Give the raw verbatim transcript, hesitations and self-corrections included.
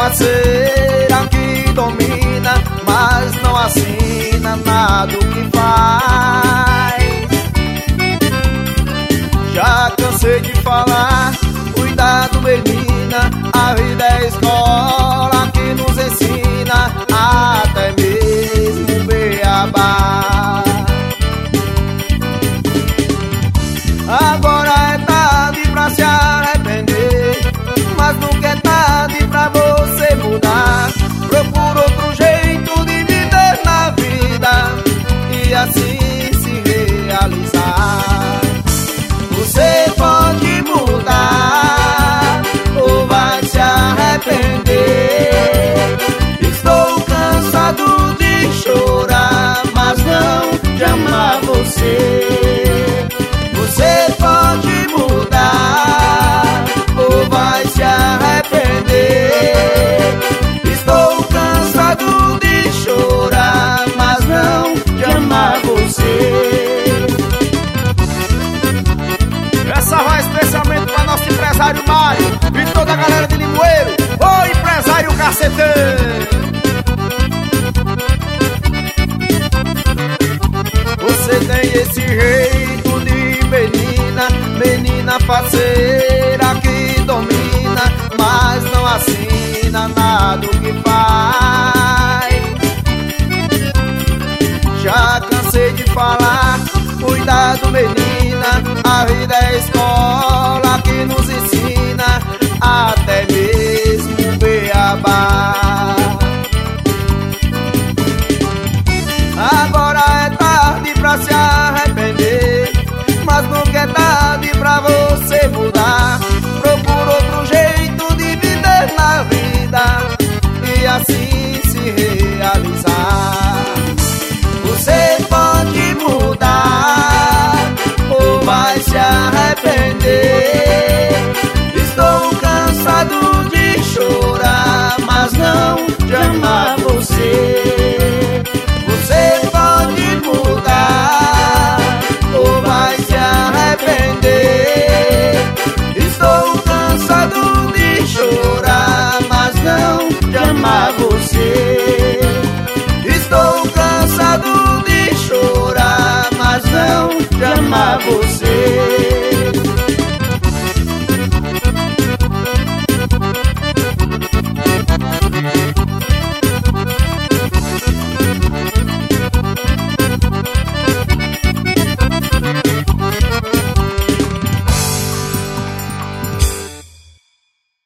parceira que domina, mas não assina nada o que faz. Já cansei de falar, cuidado menina, a vida é escola que nos ensina até mesmo beabá. Agora é tarde pra se arrepender, mas nunca é tarde pra você mudar. Procura outro jeito de viver na vida e assim se realizar. Você pode mudar ou vai se arrepender. Estou cansado de chorar, mas não de amar você. Você pode mudar ou vai se arrepender. Estou cansado de chorar, mas não de amar você. Essa vai especialmente para nosso empresário Mário e toda a galera de Limoeiro. Ô empresário caceteiro! Você tem esse jeito de menina, menina parceira que domina, mas não assina nada o que faz. Já cansei de falar, cuidado menina, a vida é escola